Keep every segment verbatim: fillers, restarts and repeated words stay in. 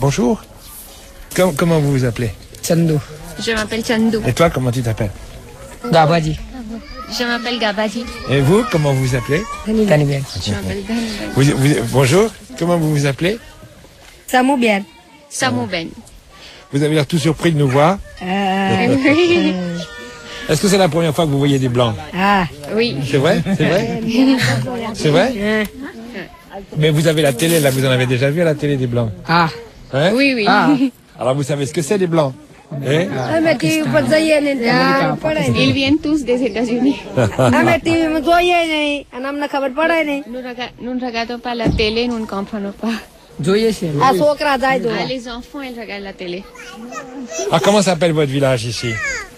Bonjour. Com- comment vous vous appelez? Chandou. Je m'appelle Chandou. Et toi, comment tu t'appelles? Gabadi. Je m'appelle Gabadi. Et vous, comment vous vous appelez? Tanibel. Je m'appelle Daniel. Vous, vous, bonjour. Comment vous vous appelez? Samoubian. Samouben. Vous avez l'air tout surpris de nous voir. Oui. Est-ce que c'est la première fois que vous voyez des blancs? Ah. Oui. C'est vrai? C'est vrai? C'est vrai? Mais vous avez la télé, là, vous en avez déjà vu à la télé des blancs? Ah. Hein? Oui, oui. Ah. Alors vous savez ce que c'est les blancs? Hein? Ils viennent tous des États-Unis. Nous ne regardons pas la télé, nous ne comprenons pas. Ah, les enfants, ils regardent la télé. Alors comment s'appelle votre village ici?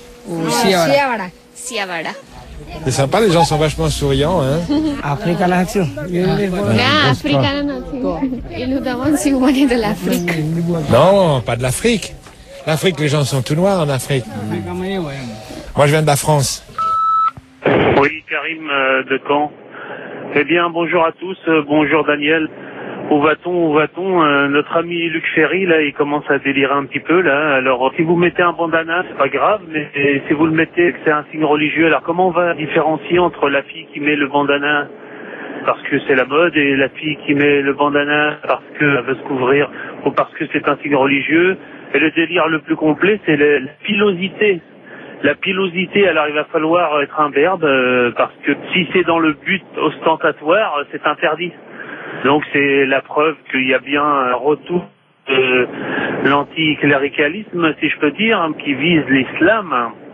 Siavada. C'est sympa, les gens sont vachement souriants. Hein? Africa là tu. Non, africain, non. Ils nous demandent si vous venez de l'Afrique. Non, pas de l'Afrique. L'Afrique, les gens sont tout noirs en Afrique. Moi, je viens de la France. Oui, Karim euh, de Caen. Eh bien, bonjour à tous. Euh, bonjour Daniel. Où va-t-on, où va-t-on euh, Notre ami Luc Ferry, là, il commence à délirer un petit peu, là. Alors, si vous mettez un bandana, c'est pas grave, mais si vous le mettez, que c'est un signe religieux, alors comment on va différencier entre la fille qui met le bandana parce que c'est la mode et la fille qui met le bandana parce qu'elle veut se couvrir ou parce que c'est un signe religieux? Et le délire le plus complet, c'est la, la pilosité. La pilosité, alors il va falloir être un verbe, euh, parce que si c'est dans le but ostentatoire, c'est interdit. Donc c'est la preuve qu'il y a bien un retour de l'anticléricalisme, si je peux dire, qui vise l'islam.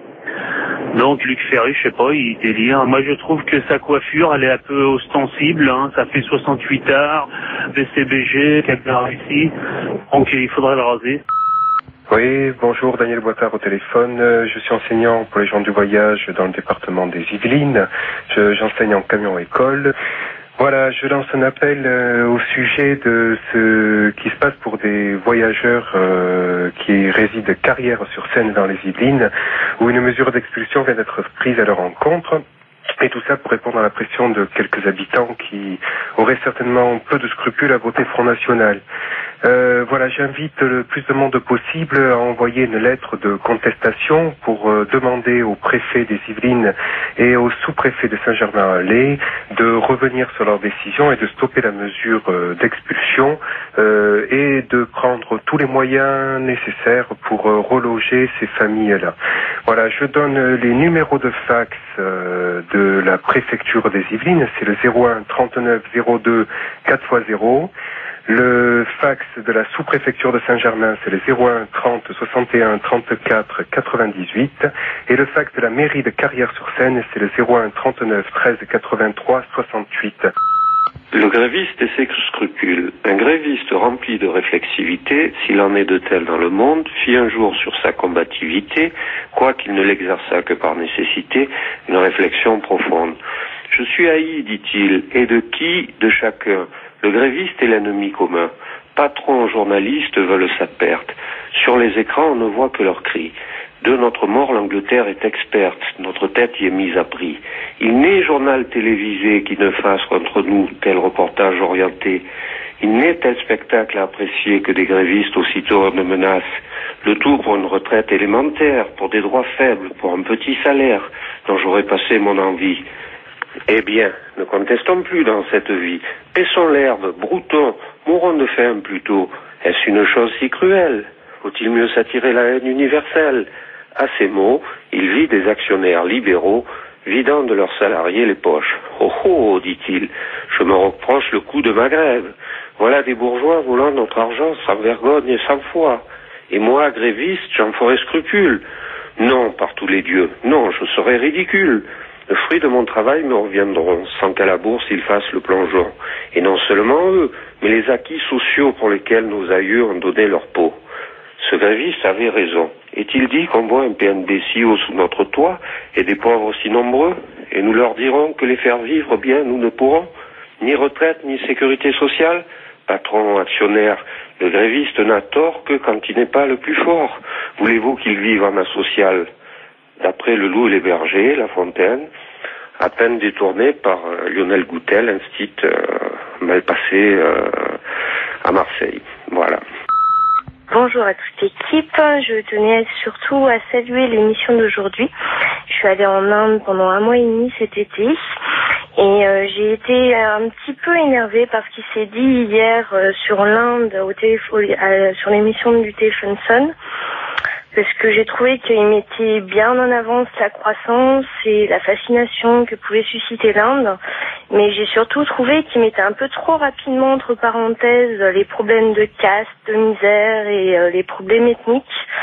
Donc Luc Ferry, je sais pas, il délire. Moi je trouve que sa coiffure, elle est un peu ostensible, hein. Ça fait soixante-huit arts, B C B G, quelqu'un réussi. Donc il faudrait le raser. Oui, bonjour, Daniel Boitard au téléphone. Euh, Je suis enseignant pour les gens du voyage dans le département des Yvelines. Je- J'enseigne en camion-école. Voilà, je lance un appel euh, au sujet de ce qui se passe pour des voyageurs euh, qui résident Carrières-sur-Seine dans les Yvelines, où une mesure d'expulsion vient d'être prise à leur encontre. Et tout ça pour répondre à la pression de quelques habitants qui auraient certainement peu de scrupules à voter Front National. Euh, voilà, j'invite le plus de monde possible à envoyer une lettre de contestation pour euh, demander au préfet des Yvelines et au sous-préfet de Saint-Germain-en-Laye de revenir sur leur décision et de stopper la mesure euh, d'expulsion euh, et de prendre tous les moyens nécessaires pour euh, reloger ces familles-là. Voilà, je donne les numéros de fax euh, de la préfecture des Yvelines, c'est le zéro un trente-neuf zéro deux quatre fois zéro. Le fax de la sous-préfecture de Saint-Germain, c'est le zéro un trente soixante et un trente-quatre quatre-vingt-dix-huit. Et le fax de la mairie de Carrières-sur-Seine, c'est le zéro un trente-neuf treize quatre-vingt-trois soixante-huit. Le gréviste et ses scrupules. Un gréviste rempli de réflexivité, s'il en est de tel dans le monde, fit un jour sur sa combativité, quoiqu'il ne l'exerçât que par nécessité, une réflexion profonde. Je suis haï, dit-il, et de qui? De chacun. Le gréviste est l'ennemi commun. Patrons, journalistes veulent sa perte. Sur les écrans, on ne voit que leurs cris. De notre mort, l'Angleterre est experte. Notre tête y est mise à prix. Il n'est journal télévisé qui ne fasse contre nous tel reportage orienté. Il n'est tel spectacle à apprécier que des grévistes aussitôt ne menacent. Le tout pour une retraite élémentaire, pour des droits faibles, pour un petit salaire dont j'aurais passé mon envie. Eh bien, ne contestons plus dans cette vie. Paissons l'herbe, broutons, mourons de faim plutôt. Est-ce une chose si cruelle? Faut-il mieux s'attirer la haine universelle? À ces mots, il vit des actionnaires libéraux vidant de leurs salariés les poches. Oh oh, dit-il, je me reproche le coup de ma grève. Voilà des bourgeois volant notre argent sans vergogne et sans foi. Et moi, gréviste, j'en ferai scrupule. Non, par tous les dieux, non, je serai ridicule. Le fruit de mon travail me reviendront, sans qu'à la bourse ils fassent le plongeon. Et non seulement eux, mais les acquis sociaux pour lesquels nos aïeux ont donné leur peau. Ce gréviste avait raison. Est-il dit qu'on voit un P N B si haut sous notre toit et des pauvres si nombreux? Et nous leur dirons que les faire vivre bien nous ne pourrons? Ni retraite, ni sécurité sociale? Patron, actionnaire, le gréviste n'a tort que quand il n'est pas le plus fort. Voulez-vous qu'il vive en asocial? D'après Le Loup et les Bergers, La Fontaine, à peine détourné par euh, Lionel Goutel, institut euh, mal passé euh, à Marseille. Voilà. bonjour à toute l'équipe. Je tenais surtout à saluer l'émission d'aujourd'hui. Je suis allée en Inde pendant un mois et demi cet été et euh, j'ai été un petit peu énervée par ce qui s'est dit hier euh, sur l'Inde au téléphone, euh, sur l'émission du téléphone Sun. Parce que j'ai trouvé qu'il mettait bien en avance la croissance et la fascination que pouvait susciter l'Inde. Mais j'ai surtout trouvé qu'il mettait un peu trop rapidement entre parenthèses les problèmes de caste, de misère et euh, les problèmes ethniques.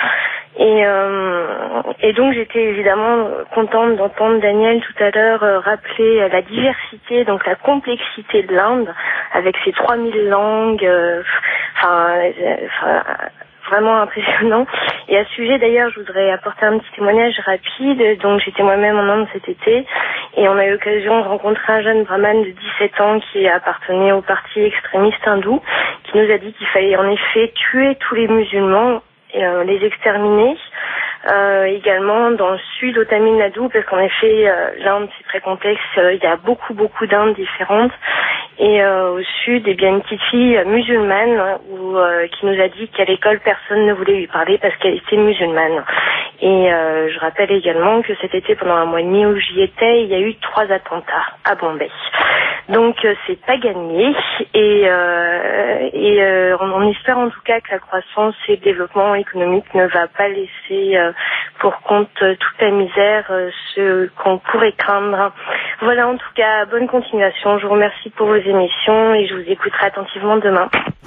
Et, euh, et donc j'étais évidemment contente d'entendre Daniel tout à l'heure euh, rappeler la diversité, donc la complexité de l'Inde avec ses trois mille langues. Enfin... Euh, vraiment impressionnant. Et à ce sujet, d'ailleurs, je voudrais apporter un petit témoignage rapide. Donc, j'étais moi-même en Inde cet été et on a eu l'occasion de rencontrer un jeune brahman de dix-sept ans qui appartenait au parti extrémiste hindou, qui nous a dit qu'il fallait en effet tuer tous les musulmans et euh, les exterminer. Euh, également dans le sud au Tamil Nadu, parce qu'en effet euh, l'Inde c'est très complexe, euh, il y a beaucoup beaucoup d'Indes différentes et euh, au sud eh bien une petite fille musulmane où, euh, qui nous a dit qu'à l'école personne ne voulait lui parler parce qu'elle était musulmane. Et euh, je rappelle également que cet été pendant un mois et demi où j'y étais, il y a eu trois attentats à Bombay. Donc euh, c'est pas gagné et, euh, et euh, on, on espère en tout cas que la croissance et le développement économique ne va pas laisser euh, pour compte euh, toute la misère, euh, ce qu'on pourrait craindre. Voilà, en tout cas, bonne continuation. Je vous remercie pour vos émissions et je vous écouterai attentivement demain.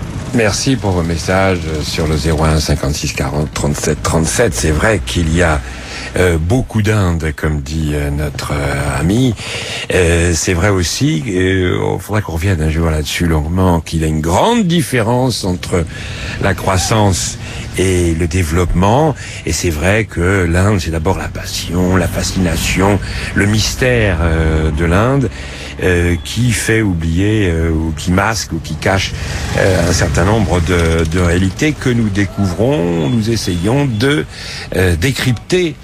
Merci pour vos messages sur le zéro un cinquante-six quarante trente-sept trente-sept. C'est vrai qu'il y a euh, beaucoup d'Inde, comme dit euh, notre euh, ami. Euh, c'est vrai aussi, il euh, faudrait qu'on revienne un jour là-dessus longuement, qu'il y a une grande différence entre la croissance et le développement. Et c'est vrai que l'Inde, c'est d'abord la passion, la fascination, le mystère euh, de l'Inde euh, qui fait oublier euh, ou qui masque ou qui cache euh, un certain nombre de, de réalités que nous découvrons, nous essayons de euh, décrypter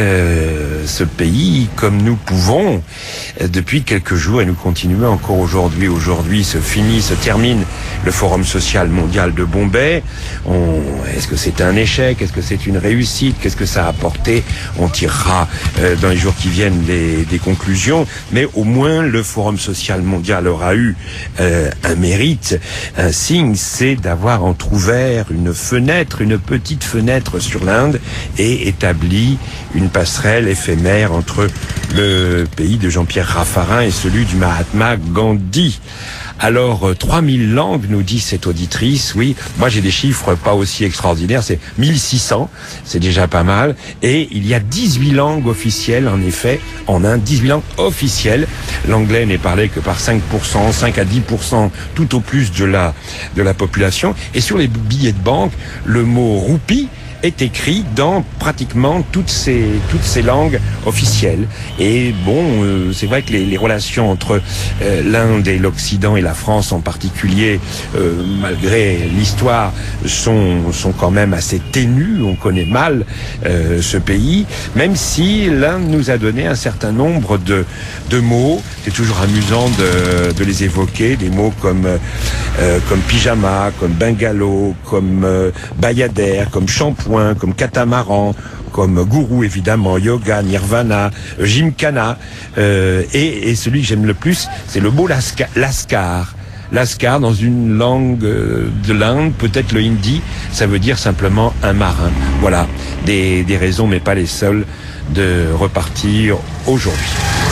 euh, ce pays comme nous pouvons euh, depuis quelques jours et nous continuons encore aujourd'hui. Aujourd'hui se finit, se termine le Forum social mondial de Bombay. On, est-ce que c'est un échec? Est-ce que c'est une réussite? Qu'est-ce que ça a apporté? On tirera euh, dans les jours qui viennent des, des conclusions, mais au moins le Forum social mondial aura eu euh, un mérite, un signe, c'est d'avoir entrouvert une fenêtre, une petite fenêtre sur l'Inde et établi une passerelle éphémère entre le pays de Jean-Pierre Raffarin et celui du Mahatma Gandhi. Alors, euh, trois mille langues, nous dit cette auditrice, oui. Moi, j'ai des chiffres pas aussi extraordinaires, c'est mille six cents, c'est déjà pas mal. Et il y a dix-huit langues officielles, en effet, en Inde, dix-huit langues officielles. L'anglais n'est parlé que par cinq pour cent, cinq à dix pour cent, tout au plus de la, de la population. Et sur les billets de banque, le mot roupie est écrit dans pratiquement toutes ces toutes ces langues officielles. Et bon, euh, c'est vrai que les, les relations entre euh, l'Inde et l'Occident et la France en particulier, euh, malgré l'histoire, sont sont quand même assez ténues. On connaît mal euh, ce pays, même si l'Inde nous a donné un certain nombre de de mots. C'est toujours amusant de de les évoquer, des mots comme euh, comme pyjama, comme bungalow, comme euh, bayadère, comme shampoing, comme catamaran, comme gourou évidemment, yoga, nirvana, gymkhana, euh, et, et celui que j'aime le plus, c'est le mot laska, laskar. Laskar, dans une langue de l'Inde, peut-être le hindi, ça veut dire simplement un marin. Voilà, des, des raisons, mais pas les seules, de repartir aujourd'hui.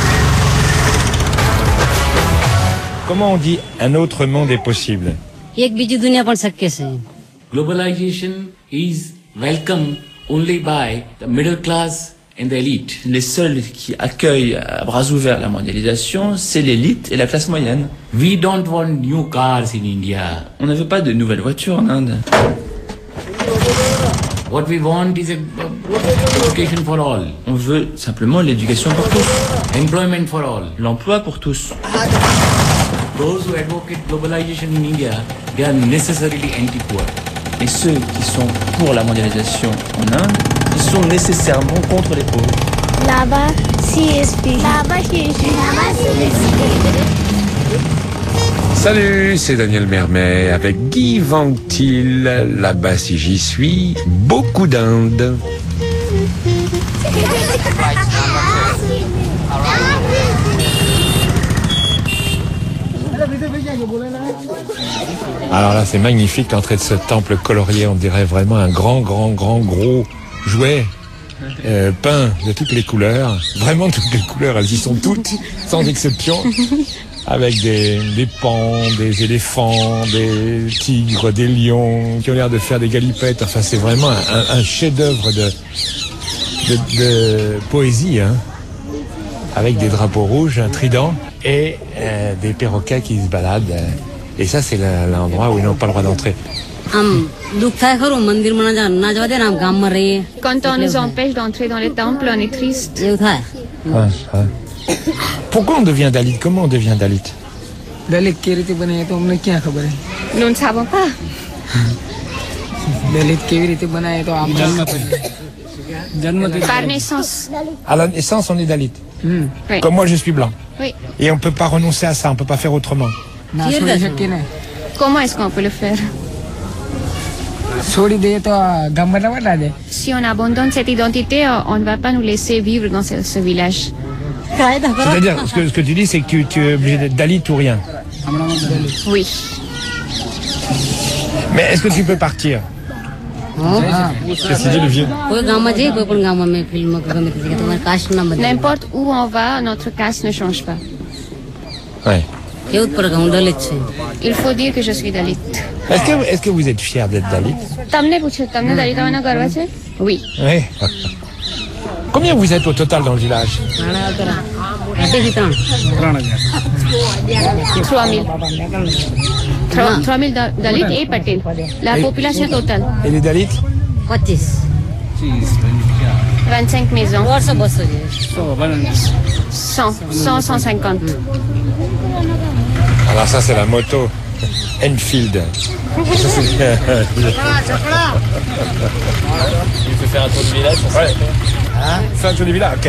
Comment on dit un autre monde est possible? Globalization is welcome only by the middle class and the elite. Les seuls qui accueillent à bras ouverts la mondialisation, c'est l'élite et la classe moyenne. We don't want new cars in India. On ne veut pas de nouvelles voitures en Inde. What we want is a education for all. On veut simplement l'éducation pour tous. Employment for all. L'emploi pour tous. Those who advocate globalization in India, they are necessarily anti-poor. Et ceux qui sont pour la mondialisation en Inde, ils sont nécessairement contre les pauvres. Là-bas, C S P. Là-bas, C S P. Là-bas, C S P. Salut, c'est Daniel Mermet avec Guy Ventil. Là-bas, si j'y suis, beaucoup d'Inde. Alors là, c'est magnifique l'entrée de ce temple colorié. On dirait vraiment un grand, grand, grand, gros jouet euh, peint de toutes les couleurs. Vraiment toutes les couleurs, elles y sont toutes, sans exception. Avec des, des pans, des éléphants, des tigres, des lions qui ont l'air de faire des galipettes. Enfin, c'est vraiment un, un chef-d'œuvre de, de, de poésie, hein, avec des drapeaux rouges, un trident et euh, des perroquets qui se baladent. Et ça, c'est l'endroit où ils n'ont pas le droit d'entrer. Quand on nous empêche d'entrer dans les temples, on est triste. Ah, ah. Pourquoi on devient Dalit? Comment on devient Dalit? Dalit केवी रीते बने तो हमने क्या खबर है? Nous ne savons pas. Dalit केवी रीते बनाए तो आप जन्म Par naissance. À la naissance, on est Dalit. Oui. Comme moi, je suis blanc. Oui. Et on ne peut pas renoncer à ça, on ne peut pas faire autrement. Comment est-ce qu'on peut le faire? Si on abandonne cette identité, on ne va pas nous laisser vivre dans ce, ce village. C'est-à-dire, ce que, ce que tu dis, c'est que tu, tu es obligé d'être Dalit ou rien. Oui. Mais est-ce que tu peux partir? Qu'est-ce qu'il dit le vieux? N'importe où on va, notre caste ne change pas. Ouais. Il faut dire que je suis Dalit. Est-ce que, est-ce que vous êtes fier d'être Dalit? Oui. Oui. Combien vous êtes au total dans le village? trois mille. trois mille Dalits et Patel. La population totale. Et les Dalits? vingt-cinq maisons. cent, cent, cent cinquante. Alors ça, c'est la moto Enfield. Il faut faire un tour du village, ça ouais. Hein? Faire un tour du village, ok.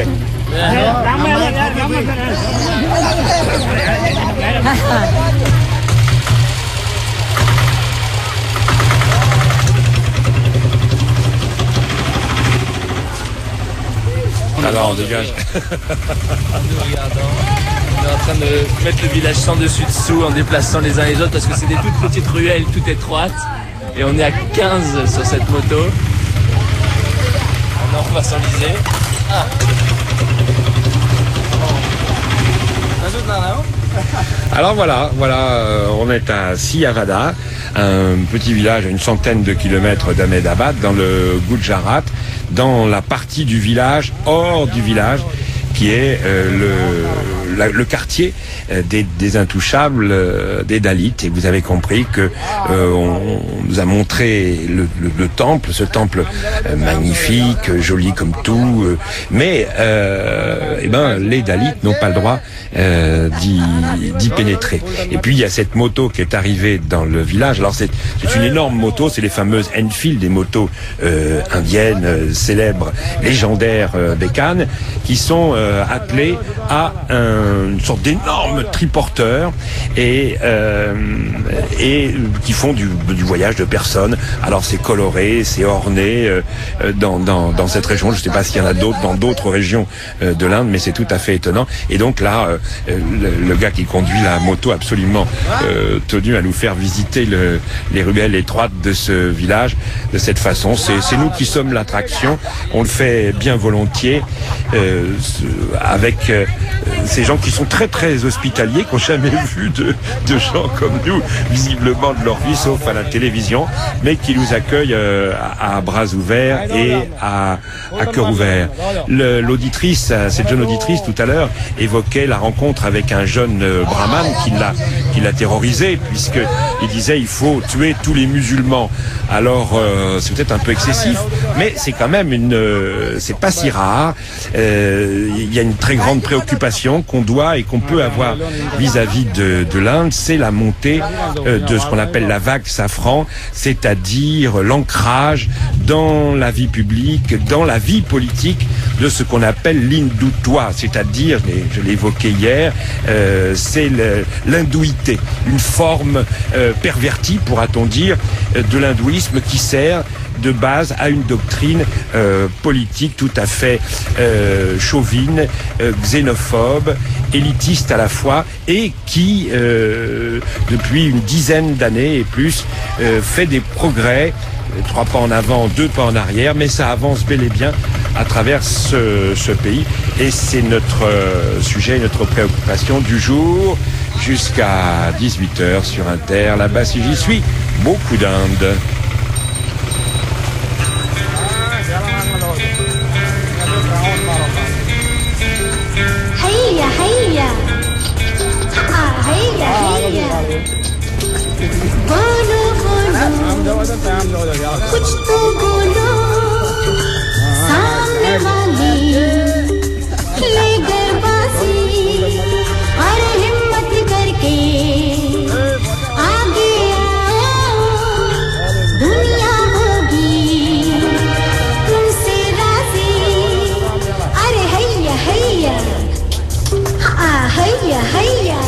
Alors on dégage. Nous regardons. On est en train de mettre le village sans dessus dessous en déplaçant les uns les autres parce que c'est des toutes petites ruelles toutes étroites et on est à quinze sur cette moto. On va s'enliser. Ah. Alors voilà, voilà, euh, on est à Siyavada, un petit village à une centaine de kilomètres d'Ahmedabad, dans le Gujarat, dans la partie du village, hors du village, qui est euh, le, la, le quartier euh, des, des intouchables, euh, des Dalits. Et vous avez compris que euh, on, on nous a montré le, le, le temple, ce temple euh, magnifique, joli comme tout, euh, mais euh, eh ben les Dalits n'ont pas le droit euh, d'y, d'y pénétrer. Et puis il y a cette moto qui est arrivée dans le village. Alors c'est, c'est une énorme moto, c'est les fameuses Enfield, des motos euh, indiennes euh, célèbres, légendaires euh, des Cannes, qui sont euh, attelés à un, une sorte d'énorme triporteur et euh, et qui font du, du voyage de personnes. Alors c'est coloré, c'est orné euh, dans, dans dans cette région. Je ne sais pas s'il y en a d'autres dans d'autres régions euh, de l'Inde, mais c'est tout à fait étonnant. Et donc là, euh, le, le gars qui conduit la moto absolument euh, tenu à nous faire visiter le, les ruelles étroites de ce village de cette façon. C'est, c'est nous qui sommes l'attraction. On le fait bien volontiers. Euh, avec euh, ces gens qui sont très très hospitaliers, qui n'ont jamais vu de, de gens comme nous, visiblement de leur vie, sauf à la télévision, mais qui nous accueillent euh, à, à bras ouverts et à, à cœur ouvert. Le, l'auditrice, cette jeune auditrice tout à l'heure, évoquait la rencontre avec un jeune euh, brahman qui l'a, qui l'a terrorisé, puisqu'il disait il faut tuer tous les musulmans. Alors euh, c'est peut-être un peu excessif, mais c'est quand même une... Euh, c'est pas si rare. Euh, Il y a une très grande préoccupation qu'on doit et qu'on peut avoir vis-à-vis de, de l'Inde, c'est la montée euh, de ce qu'on appelle la vague safran, c'est-à-dire l'ancrage dans la vie publique, dans la vie politique de ce qu'on appelle l'hindutva, c'est-à-dire, et je l'ai évoqué hier, euh, c'est l'hindouité, une forme euh, pervertie, pourra-t-on dire, de l'hindouisme qui sert de base à une doctrine euh, politique tout à fait euh, chauvine, euh, xénophobe, élitiste à la fois, et qui, euh, depuis une dizaine d'années et plus, euh, fait des progrès, trois pas en avant, deux pas en arrière, mais ça avance bel et bien à travers ce, ce pays. Et c'est notre euh, sujet, notre préoccupation du jour, jusqu'à dix-huit heures sur Inter. Là-bas, si j'y suis, beaucoup d'Inde. कुछ तो बोलो सामने वाली ले गए बाजी और हिम्मत करके आगे आओ दुनिया होगी तुमसे राजी अरे हैया हैया आ हैया हैया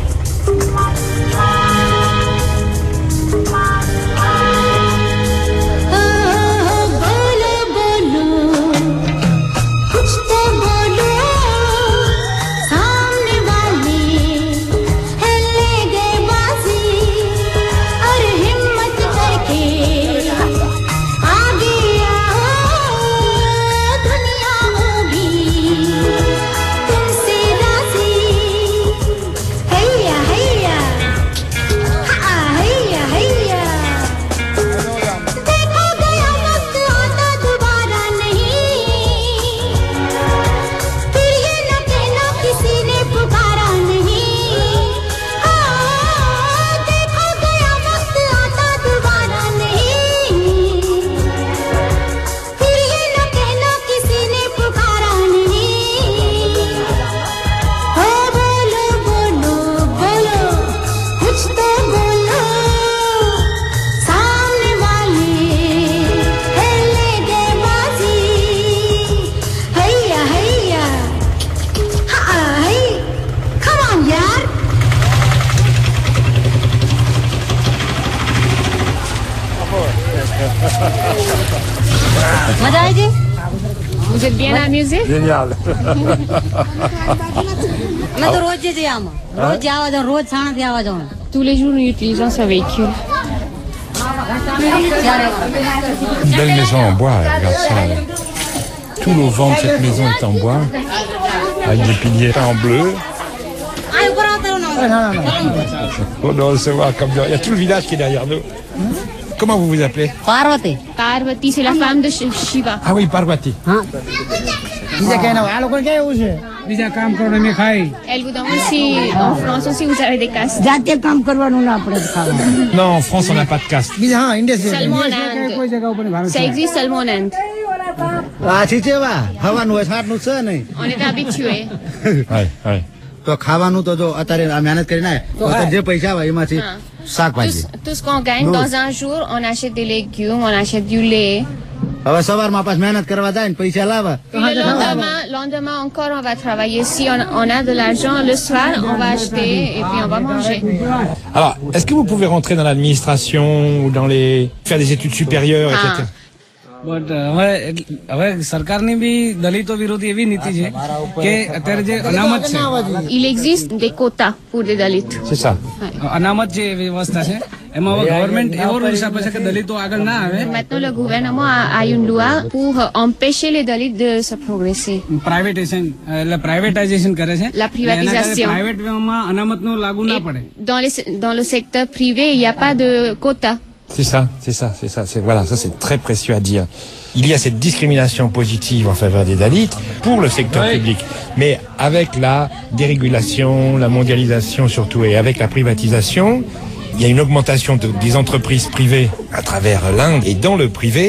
Vous êtes bien amusé? Génial. Tous les jours, nous utilisons ce véhicule. Une belle maison en bois, regarde ça. Tout l'auvent de cette maison est en bois, avec des piliers en bleu. On doit recevoir comme ça. Il y a tout le village qui est derrière nous. Comment vous vous appelez? Parvati. Parvati, c'est la femme de Shiva. Ah oui, Parvati. Elle vous donne aussi, en France aussi, vous avez des castes. Non, en France, on n'a pas de caste. Seulement en Inde. Ça existe seulement en Inde. On est habitués. Oui, oui. Tout, tout ce qu'on gagne dans un jour, on achète des légumes, on achète du lait. Puis le lendemain, lendemain encore, on va travailler. Si on, on a de l'argent, le soir, on va acheter et puis on va manger. Alors, est-ce que vous pouvez rentrer dans l'administration ou dans les... faire des études supérieures, et cetera? But હવે હવે સરકારની બી દલિતો વિરોધી એવી નીતિ છે કે અત્યારે જે અનામત છે Il existe des quotas pour les dalits. C'est ça. અનામત જે વ્યવસ્થા છે એમાં હવે ગવર્મેન્ટ એવો રૂલ્સ આપે છે કે દલિતો આગળ ના આવે. Maintenant le gouvernement a, a une loi pour empêcher les dalits de se progresser. Privatisation એટલે પ્રાઇવેટાઇઝેશન કરે છે. La privatisation. પ્રાઇવેટ માં અનામતનો લાગુ ના પડે. Dans les dans le secteur privé, il n'y a pas de quotas. C'est ça, c'est ça, c'est ça, c'est voilà, ça c'est très précieux à dire. Il y a cette discrimination positive en faveur des Dalits pour le secteur oui. public, mais avec la dérégulation, la mondialisation surtout, et avec la privatisation, il y a une augmentation de, des entreprises privées à travers l'Inde, et dans le privé,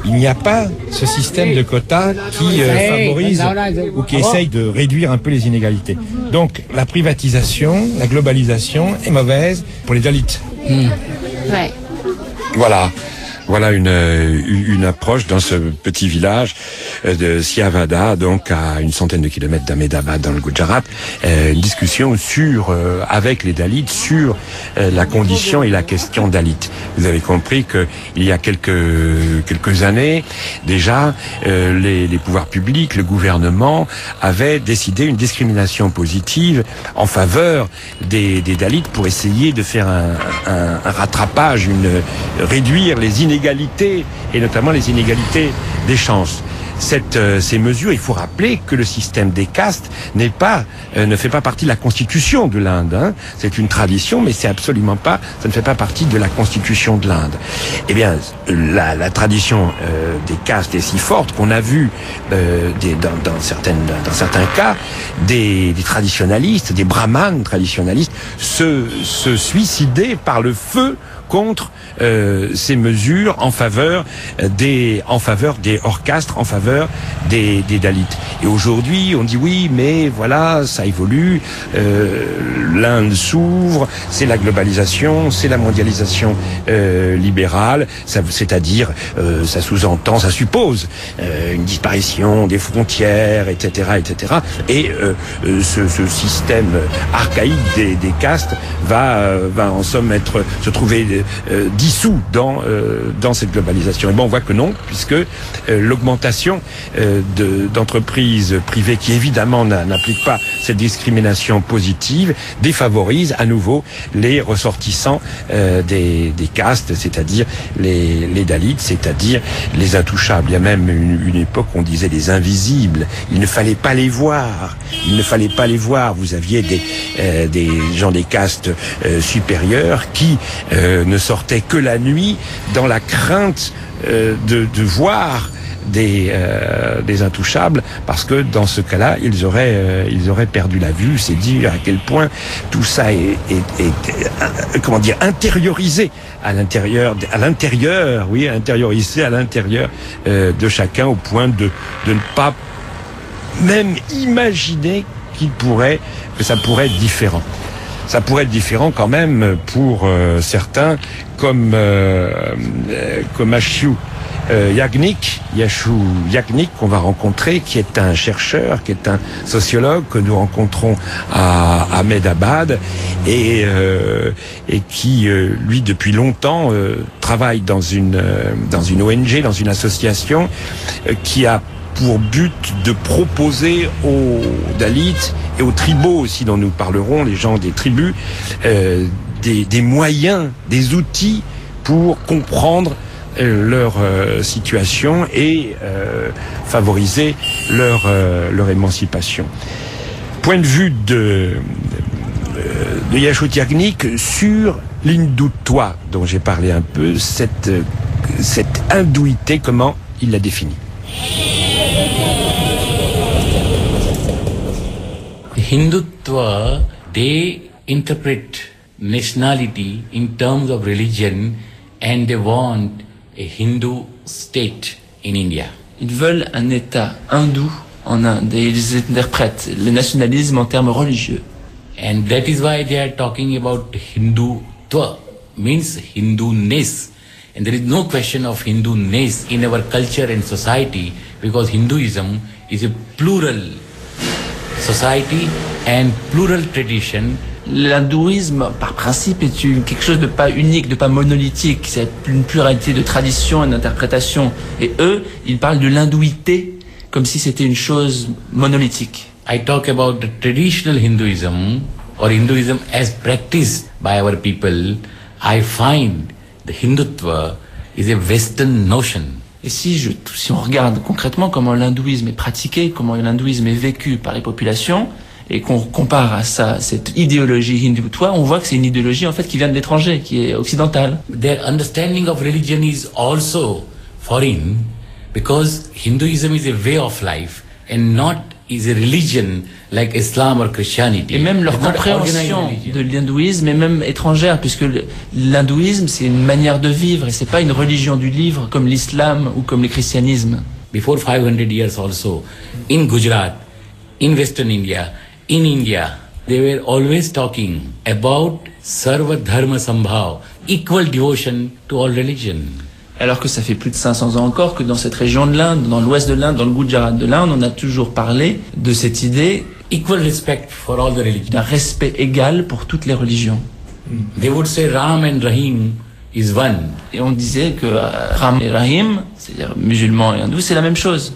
il n'y a pas ce système de quotas qui euh, favorise ou qui essaye de réduire un peu les inégalités. Donc la privatisation, la globalisation est mauvaise pour les Dalits. Mmh. Ouais. Voilà. Voilà une, une approche dans ce petit village de Siavada, donc à une centaine de kilomètres d'Ahmedabad dans le Gujarat, euh, une discussion sur, euh, avec les Dalits, sur euh, la condition et la question Dalit. Vous avez compris que il y a quelques quelques années déjà, euh, les, les pouvoirs publics, le gouvernement avait décidé une discrimination positive en faveur des, des Dalits pour essayer de faire un, un, un rattrapage, une réduire les inégalités inégalités, et notamment les inégalités des chances. Cette, euh, ces mesures, il faut rappeler que le système des castes n'est pas, euh, ne fait pas partie de la constitution de l'Inde. Hein. C'est une tradition, mais c'est absolument pas, ça ne fait pas partie de la constitution de l'Inde. Eh bien, la, la tradition euh, des castes est si forte qu'on a vu, euh, des, dans, dans, certaines, dans certains cas, des, des traditionalistes, des brahmanes traditionalistes, se, se suicider par le feu contre euh, ces mesures en faveur des en faveur des hors-castes, en faveur des, des Dalits. Et aujourd'hui, on dit oui, mais voilà, ça évolue, euh, l'Inde s'ouvre, c'est la globalisation, c'est la mondialisation euh, libérale, ça, c'est-à-dire, euh, ça sous-entend, ça suppose euh, une disparition des frontières, et cetera, et cetera. Et euh, ce, ce système archaïque des, des castes va, euh, va en somme être se trouver Euh, dissous dans euh, dans cette globalisation. Et bon, on voit que non, puisque euh, l'augmentation euh, de, d'entreprises privées qui évidemment n'appliquent pas cette discrimination positive défavorise à nouveau les ressortissants euh, des, des castes, c'est-à-dire les, les Dalits, c'est-à-dire les intouchables. Il y a même une, une époque où on disait les invisibles. Il ne fallait pas les voir. Il ne fallait pas les voir. Vous aviez des euh, des gens des castes euh, supérieures qui euh, ne sortaient que la nuit dans la crainte euh, de, de voir des, euh, des intouchables, parce que dans ce cas-là, ils auraient, euh, ils auraient perdu la vue. C'est dire à quel point tout ça est, est, est euh, comment dire, intériorisé à l'intérieur, à l'intérieur, oui, intériorisé à l'intérieur euh, de chacun, au point de, de ne pas même imaginer qu'il pourrait, que ça pourrait être différent. Ça pourrait être différent quand même pour euh, certains, comme euh, euh, comme Ashu euh, Yagnik, Yashu Yagnik, qu'on va rencontrer, qui est un chercheur, qui est un sociologue que nous rencontrons à Ahmedabad, et euh, et qui euh, lui depuis longtemps euh, travaille dans une euh, dans une O N G, dans une association euh, qui a pour but de proposer aux Dalits et aux tribaux aussi, dont nous parlerons, les gens des tribus, euh, des, des moyens, des outils pour comprendre euh, leur euh, situation et euh, favoriser leur, euh, leur émancipation. Point de vue de, de Yashu Yagnik sur l'hindutva, dont j'ai parlé un peu, cette, cette hindouité, comment il la définit. Hindutva, they interpret nationality in terms of religion, and they want a Hindu state in India. Ils veulent un État hindou en Inde, et ils interprètent le nationalisme en termes religieux. And that is why they are talking about Hindutva, means Hindu-ness. And there is no question of Hindu-ness in our culture and society, because Hinduism is a plural society and plural tradition. L'hindouisme, par principe, est une, quelque chose de pas unique, de pas monolithique. C'est une pluralité de traditions et d'interprétations. Et eux, ils parlent de l'hindouité comme si c'était une chose monolithique. I talk about the traditional Hinduism, or Hinduism as practiced by our people. I find the Hindutva is a Western notion. Et si, je, si on regarde concrètement comment l'hindouisme est pratiqué, comment l'hindouisme est vécu par les populations, et qu'on compare à ça, cette idéologie hindutva, on voit que c'est une idéologie en fait qui vient de l'étranger, qui est occidentale. Their understanding of religion is also foreign, because Hinduism is a way of life and not is a religion like Islam or Christianity. Et même leur compréhension de l'hindouisme est même étrangère, puisque l'hindouisme c'est une manière de vivre et c'est pas une religion du livre comme l'islam ou comme le christianisme. Before five hundred years also, in Gujarat, in Western India, in India, they were always talking about Sarva Dharma Sambhav, equal devotion to all religion. Alors que ça fait plus de cinq cents ans encore que dans cette région de l'Inde, dans l'ouest de l'Inde, dans le Gujarat de l'Inde, on a toujours parlé de cette idée equal respect for all the religions, d'un respect égal pour toutes les religions. They would say Ram and Rahim is one. Et on disait que Ram et Rahim, c'est-à-dire musulmans et hindous, c'est la même chose.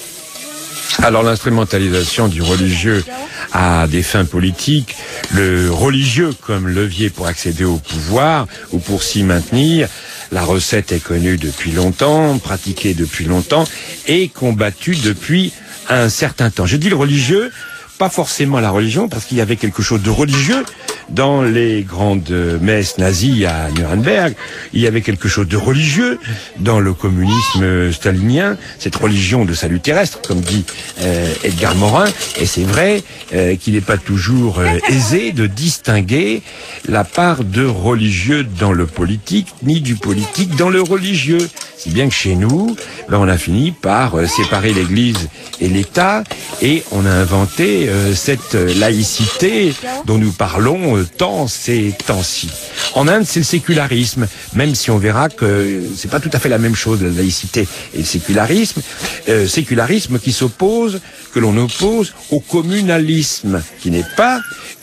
Alors l'instrumentalisation du religieux à des fins politiques, le religieux comme levier pour accéder au pouvoir ou pour s'y maintenir, la recette est connue depuis longtemps, pratiquée depuis longtemps et combattue depuis un certain temps. Je dis le religieux, pas forcément la religion, parce qu'il y avait quelque chose de religieux dans les grandes messes nazies à Nuremberg. Il y avait quelque chose de religieux dans le communisme stalinien, cette religion de salut terrestre, comme dit euh, Edgar Morin. Et c'est vrai euh, qu'il n'est pas toujours euh, aisé de distinguer la part de religieux dans le politique, ni du politique dans le religieux. Si bien que chez nous, ben, on a fini par euh, séparer l'Église et l'État, et on a inventé euh, cette laïcité dont nous parlons euh, tant ces temps-ci. En Inde, c'est le sécularisme, même si on verra que c'est pas tout à fait la même chose, la laïcité et le sécularisme. Euh, sécularisme qui s'oppose, que l'on oppose au communalisme, qui n'est pas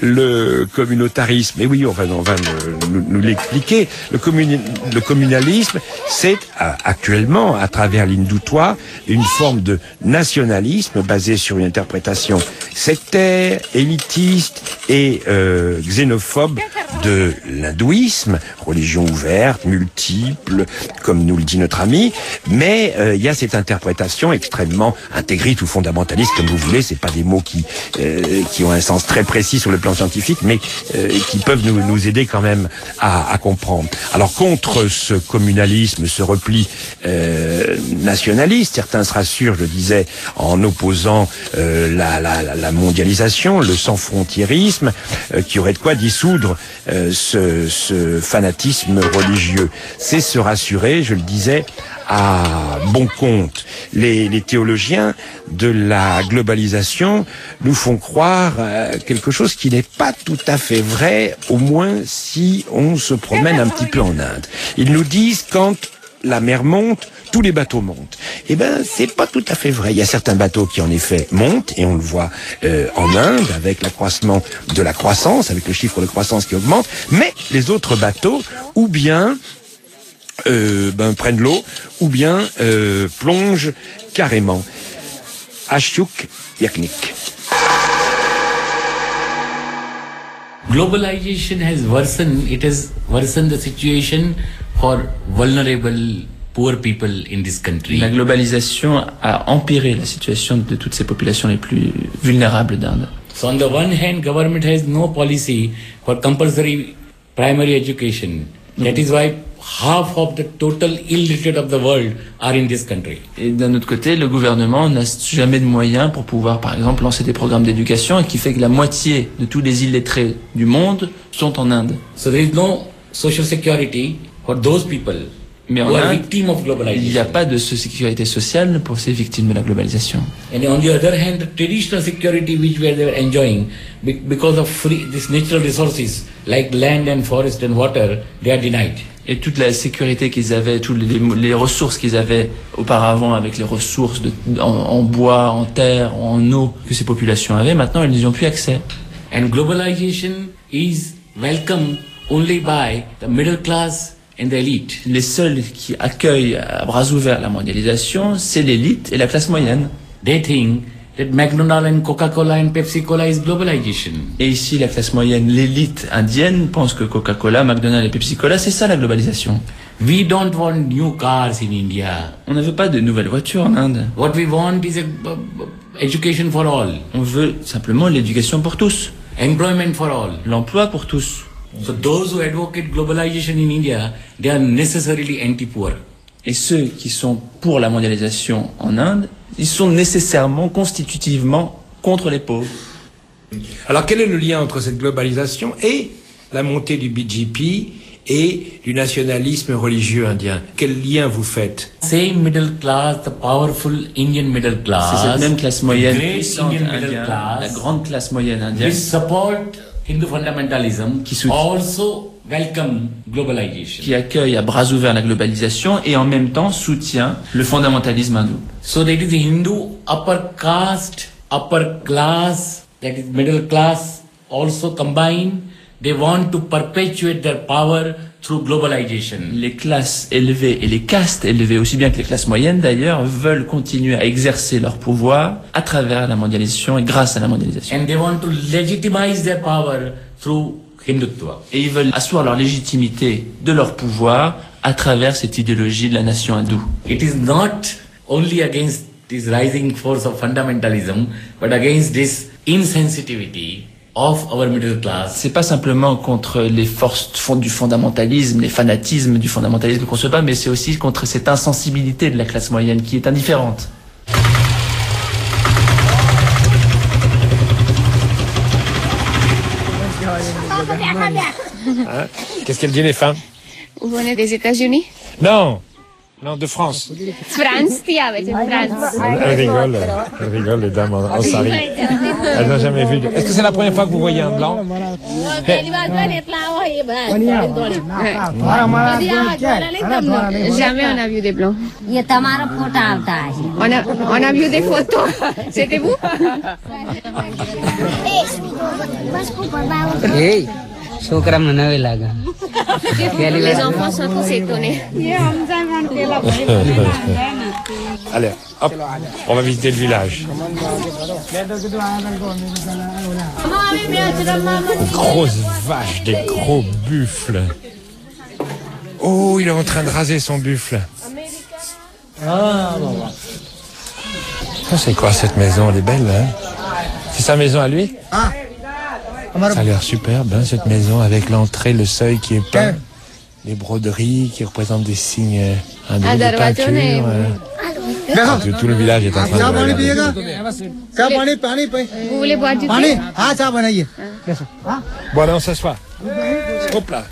le communautarisme. Et oui, on va, on va nous, nous l'expliquer. Le, communi le communalisme, c'est euh, actuellement, à travers l'hindoutois, une forme de nationalisme basé sur une interprétation sectaire, élitiste et euh, xénophobe de l'hindouisme, religion ouverte, multiple, comme nous le dit notre ami, mais euh, il y a cette interprétation extrêmement intégriste ou fondamentaliste, comme vous voulez, c'est pas des mots qui euh, qui ont un sens très précis sur le plan scientifique, mais euh, qui peuvent nous, nous aider quand même à, à comprendre. Alors contre ce communalisme, ce repli euh, nationaliste, certains se rassurent, je le disais, en opposant euh, la, la, la mondialisation, le sans-frontiérisme, euh, qui aurait de quoi dissoudre euh, ce, ce fanatisme religieux. C'est se rassurer, je le disais, à bon compte. Les, les théologiens de la globalisation nous font croire euh, quelque chose qui n'est pas tout à fait vrai, au moins si on se promène un petit peu en Inde. Ils nous disent quand la mer monte, tous les bateaux montent. Eh ben, c'est pas tout à fait vrai. Il y a certains bateaux qui en effet montent, et on le voit euh, en Inde avec l'accroissement de la croissance, avec le chiffre de croissance qui augmente, mais les autres bateaux, ou bien Euh, ben, prennent l'eau, ou bien euh, plongent carrément. Ashuk Yaknik. Globalization has worsened, it has worsened the situation for vulnerable poor people in this country. La globalisation a empiré la situation de toutes ces populations les plus vulnérables d'Inde. So on the one hand, government has no policy for compulsory primary education. That is why half of the total illiterate of the world are in this country. Et d'un autre côté, le gouvernement n'a jamais de moyens pour pouvoir, par exemple, lancer des programmes d'éducation, et qui fait que la moitié de tous les illettrés du monde sont en Inde. So there is no social security for those people. Mais en Inde, il n'y a pas de sécurité sociale pour ces victimes de la globalisation. And on the other hand, the traditional security which we are enjoying because of free, these natural resources like land and forest and water, they are denied. Et toute la sécurité qu'ils avaient, toutes les, les ressources qu'ils avaient auparavant, avec les ressources de, en, en bois, en terre, en eau, que ces populations avaient, maintenant elles n'y ont plus accès. And globalization is welcome only by the middle class and the elite. Les seuls qui accueillent à bras ouverts la mondialisation, c'est l'élite et la classe moyenne. They think that McDonald's and Coca-Cola and Pepsi-Cola is globalization. Et ici, la classe moyenne, l'élite indienne, pense que Coca-Cola, McDonald's et Pepsi-Cola, c'est ça la globalisation. We don't want new cars in India. On ne veut pas de nouvelles voitures en Inde. What we want is a uh, education for all. On veut simplement l'éducation pour tous. Employment for all. L'emploi pour tous. So those who advocate globalization in India, they are necessarily anti-poor. Et ceux qui sont pour la mondialisation en Inde, ils sont nécessairement, constitutivement contre les pauvres. Alors quel est le lien entre cette globalisation et la montée du B J P et du nationalisme religieux indien? Quel lien vous faites? Same middle class, the powerful Indian middle class. C'est cette même classe moyenne puissante Indian middle indienne, class, la grande classe moyenne indienne, which support Hindu fundamentalism, qui soutient, also welcome globalization, qui accueille à bras ouverts la globalisation et en même temps soutient le fondamentalisme hindou. So that is the Hindu upper caste, upper class, that is middle class, also combine. They want to perpetuate their power through globalization. Les classes élevées et les castes élevées, aussi bien que les classes moyennes d'ailleurs, veulent continuer à exercer leur pouvoir à travers la mondialisation et grâce à la mondialisation. And they want to legitimize their power through Hindutva. Et ils veulent asseoir leur légitimité de leur pouvoir à travers cette idéologie de la nation hindoue. It is not only against this rising force of fundamentalism, but against this insensitivity of our middle class. C'est pas simplement contre les forces du fondamentalisme, les fanatismes du fondamentalisme qu'on se bat, mais c'est aussi contre cette insensibilité de la classe moyenne qui est indifférente. Hein? Qu'est-ce qu'elle dit les femmes? Vous venez des États-Unis? Non, non, de France. France, France. Elle rigole, elle rigole les dames en, en sari. Elles n'ont jamais vu. De... Est-ce que c'est la première fois que vous voyez un blanc? Jamais on a vu des blancs. On a, on a vu des photos. C'était vous? Hey, छोकरा में नवे लगा. Les enfants sont tous étonnés. Allez, hop, on va visiter le village. Des grosses vaches, des gros buffles. Oh, il est en train de raser son buffle. Ça, c'est quoi cette maison? Elle est belle, hein? C'est sa maison à lui? Ça a l'air superbe, hein, cette maison, avec l'entrée, le seuil qui est peint, les broderies qui représentent des signes hein, de, de peinture. Hein. Tout, tout le village est en train de regarder. Vous voulez boire du thé? Bon, allez, on s'assoit. Hop là.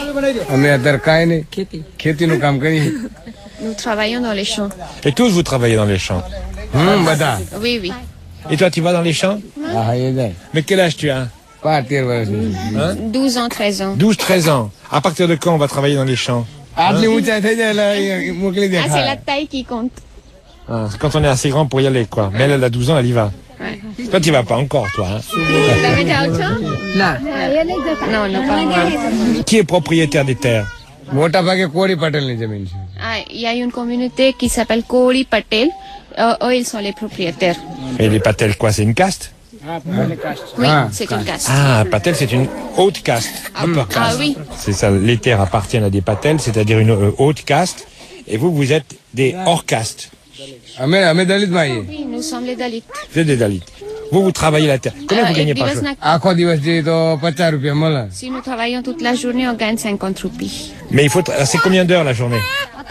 Nous travaillons dans les champs. Et tous, vous travaillez dans les champs? Oui, oui. Et toi, tu vas dans les champs? Mais quel âge tu as? Hein? douze ans, treize ans. douze, treize ans. À partir de quand on va travailler dans les champs? Hein? Ah, c'est la taille qui compte. Ah, c'est quand on est assez grand pour y aller, quoi. Mais elle, elle a douze ans, elle y va. Ouais. Toi, tu vas pas encore, toi. Hein? T'as été au champ? Non. Non, non, pas moi. Qui est propriétaire des terres? Ah, il y a une communauté qui s'appelle Kori Patel. Euh, eux, ils sont les propriétaires. Et les Patel, quoi? C'est une caste? Oui, c'est une caste. Ah, Patel, c'est une haute caste. Upper caste. Ah oui. C'est ça, les terres appartiennent à des Patel, c'est-à-dire une euh, haute caste. Et vous, vous êtes des hors caste. Oui, nous sommes les Dalits. Vous êtes des Dalits. Vous, vous travaillez la terre. Combien vous gagnez par jour? Si nous travaillons toute la journée, on gagne cinquante roupies. Mais il faut, c'est combien d'heures la journée?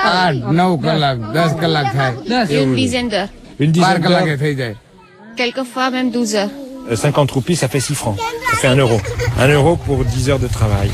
Une dizaine d'heures. Une dizaine d'heures. Quelquefois même douze heures. cinquante roupies, ça fait six francs. Ça fait un euro. Un euro pour dix heures de travail.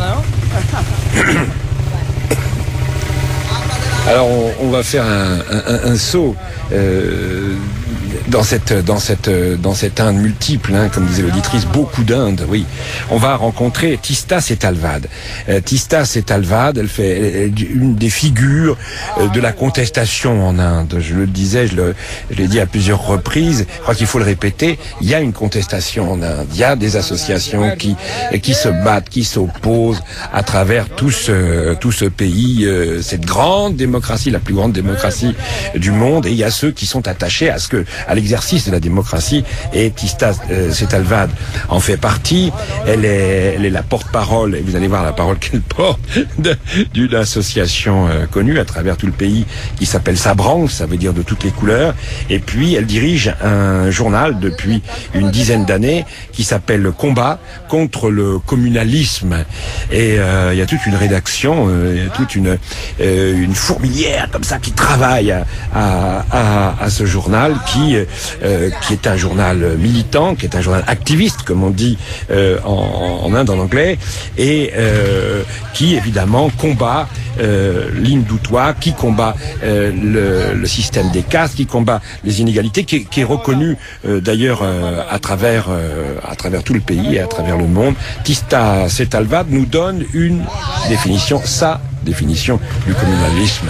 Alors, on, on va faire un, un, un saut euh, dans cette dans cette dans cette Inde multiple, hein, comme disait l'auditrice, beaucoup d'Inde. Oui, on va rencontrer Tista Setalvad. Euh, Tista Setalvad, elle fait elle, elle, une des figures euh, de la contestation en Inde. Je le disais, je le je l'ai dit à plusieurs reprises. Je crois qu'il faut le répéter. Il y a une contestation en Inde. Il y a des associations qui qui se battent, qui s'opposent à travers tout ce tout ce pays, euh, cette grande démocratie, la plus grande démocratie du monde. Et il y a ceux qui sont attachés à ce que à l'exercice de la démocratie, et Tista euh, Setalvad en fait partie. Elle est, elle est la porte-parole, et vous allez voir la parole qu'elle porte, d'une association euh, connue à travers tout le pays qui s'appelle Sabrang, ça veut dire de toutes les couleurs. Et puis elle dirige un journal depuis une dizaine d'années qui s'appelle Combat contre le communalisme. Et euh, il y a toute une rédaction, euh, il y a toute une, euh, une fourmilière comme ça qui travaille à, à, à, à ce journal qui qui euh, qui est un journal militant, qui est un journal activiste, comme on dit euh, en, en Inde en anglais, et euh, qui évidemment combat euh, l'hindoutois, qui combat euh, le, le système des castes, qui combat les inégalités, qui, qui est reconnu euh, d'ailleurs euh, à travers euh, à travers tout le pays et à travers le monde. Tista Setalvad nous donne une définition, sa définition du communalisme.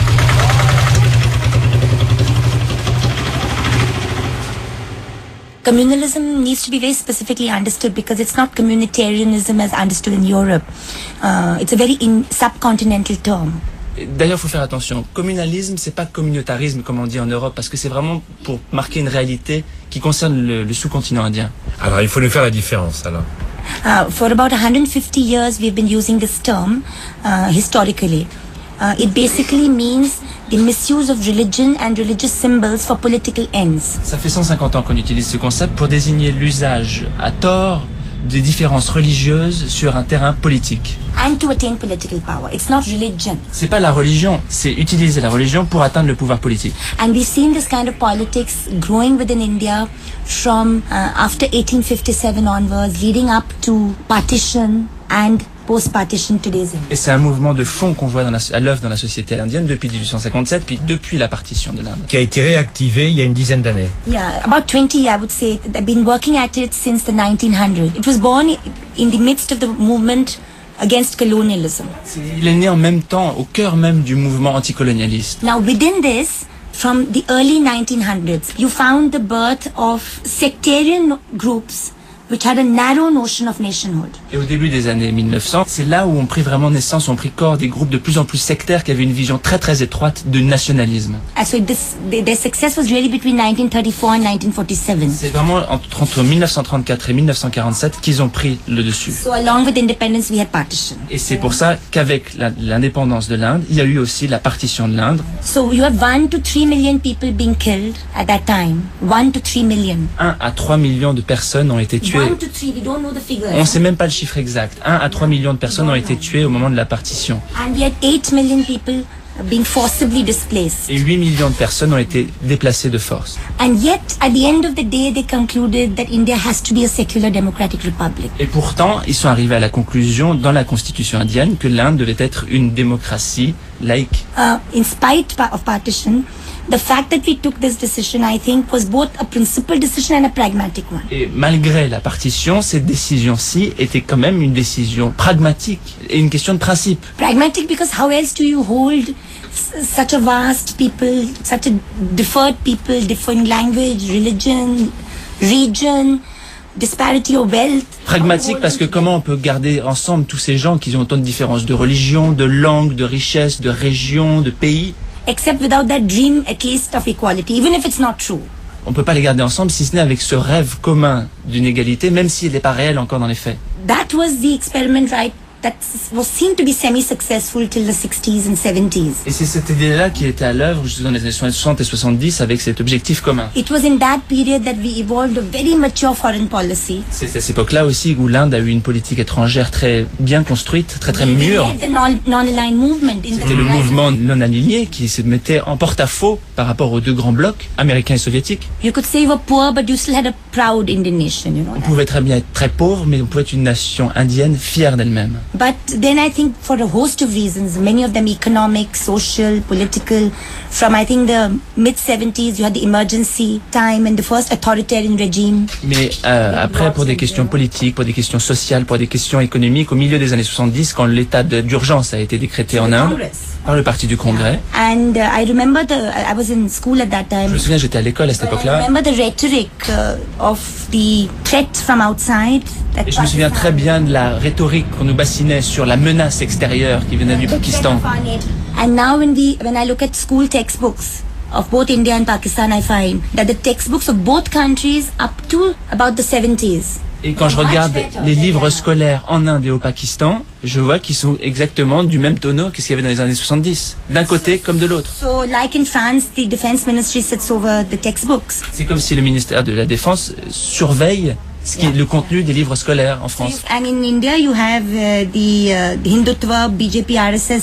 Communalism needs to be very specifically understood because it's not communitarianism as understood in Europe. Uh, it's a very in subcontinental term. D'ailleurs, il faut faire attention. Communalisme, c'est pas communautarisme comme on dit en Europe, parce que c'est vraiment pour marquer une réalité qui concerne le, le sous-continent indien. Alors, il faut nous faire la différence, alors. Uh, for about one hundred fifty years, we've been using this term uh, historically. Uh, it basically means the misuse of religion and religious symbols for political ends. Ça fait cent cinquante ans qu'on utilise ce concept pour désigner l'usage à tort des différences religieuses sur un terrain politique. And to attain political power. It's not religion. C'est pas la religion, c'est utiliser la religion pour atteindre le pouvoir politique. And we've seen this kind of politics growing within India from uh, after eighteen fifty-seven onwards, leading up to partition and post-partition today's India. Et c'est un mouvement de fond qu'on voit dans la, à l'œuvre dans la société indienne depuis dix-huit cent cinquante-sept, puis depuis la partition de l'Inde. Qui a été réactivé il y a une dizaine d'années. Yeah, about twenty, I would say. I've been working at it since the nineteen hundreds. It was born in the midst of the movement against colonialism. Il est né en même temps, au cœur même du mouvement anticolonialiste. Now within this, from the early nineteen hundreds, you found the birth of sectarian groups which had a narrow notion of nationhood. Et au début des années mille neuf cents, c'est là où ont pris vraiment naissance, ont pris corps des groupes de plus en plus sectaires qui avaient une vision très très étroite du nationalisme. And so this, their success was really between nineteen thirty-four and nineteen forty-seven. C'est vraiment entre, entre mille neuf cent trente-quatre et mille neuf cent quarante-sept qu'ils ont pris le dessus. So along with independence, we had partition. Et c'est pour ça qu'avec la, l'indépendance de l'Inde, il y a eu aussi la partition de l'Inde. So you have one to three million people being killed at that time. One to three million. Un à trois millions de personnes ont été tuées. One to three, we don't know the figure. On ne sait même pas le chiffre exact. un à trois millions de personnes ont été tuées au moment de la partition. And we had eight million people being forcibly displaced. Et huit millions de personnes ont été déplacées de force. And yet, at the end of the day, they concluded that India has to be a secular democratic republic. Et pourtant, ils sont arrivés à la conclusion dans la constitution indienne que l'Inde devait être une démocratie laïque. Uh, in spite of partition, the fact that we took this decision, I think, was both a principled decision and a pragmatic one. Et malgré la partition, cette décision-ci était quand même une décision pragmatique et une question de principe. Pragmatic because how else do you hold such a vast people, such a different people, different language, religion, region, disparity of wealth. Pragmatique parce que comment on peut garder ensemble tous ces gens qui ont autant de différences de religion, de langue, de richesse, de région, de pays. Except without that dream, at least, of equality, even if it's not true. On peut pas les garder ensemble si ce n'est avec ce rêve commun d'une égalité, même s'il n'est pas réel encore dans les faits. That was the experiment, right? That was seen to be semi-successful till the sixties and seventies. Et c'est cette idée-là qui était à l'œuvre dans les années soixante et soixante-dix avec cet objectif commun. It was in that period that we evolved a very mature foreign policy. C'est à cette époque-là aussi où l'Inde a eu une politique étrangère très bien construite, très très mûre. The non-aligned movement. C'était le mouvement non aligné qui se mettait en porte-à-faux par rapport aux deux grands blocs, américains et soviétiques. You could say you were poor, but you still had a proud Indian nation, you know. On pouvait très bien être très pauvre, mais on pouvait être une nation indienne fière d'elle-même. But then I think for a host of reasons, many of them economic, social, political, from I think the mid seventies, you had the emergency time and the first authoritarian regime. Mais euh, après, pour des questions politiques, pour des questions sociales, pour des questions économiques, au milieu des années soixante-dix, quand l'état d'urgence a été décrété en Inde par le parti du Congrès. And uh, I remember the, I was in school at that time. Je me souviens, j'étais à l'école à cette époque-là. I remember the rhetoric uh, of the threat from outside. Et je me souviens très bien de la rhétorique qu'on nous bassinait sur la menace extérieure qui venait du Pakistan. And now when we, when I look at school textbooks of both India and Pakistan, I find that the textbooks of both countries up to about the seventies. Et quand je regarde les livres scolaires en Inde et au Pakistan, je vois qu'ils sont exactement du même tonneau que ce qu'il y avait dans les années soixante-dix, d'un côté comme de l'autre. So, like in France, the defense ministry sits over the textbooks. C'est comme si le ministère de la Défense surveille ce qui est le contenu des livres scolaires en France. And in India, you have uh, the, uh, the Hindutva, B J P, R S S